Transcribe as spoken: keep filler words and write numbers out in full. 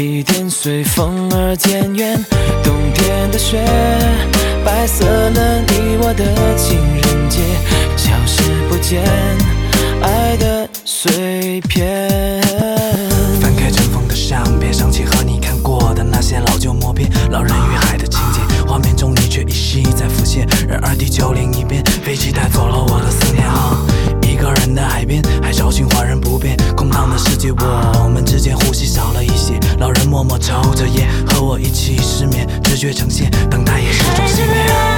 一点随风而渐远，冬天的雪白色了你我的情人节，消失不见爱的碎片。 翻开尘封的相片，想起和你看过的那些老旧默片，老人与海的情节，画面中你却依稀在浮现。然而地球另一边，飞机带走了我的思念啊。一个人的海边，海潮循环人不变，空荡的世界，我们之间呼吸少了一些。老人默默抽着烟，和我一起失眠，直觉呈现，等待也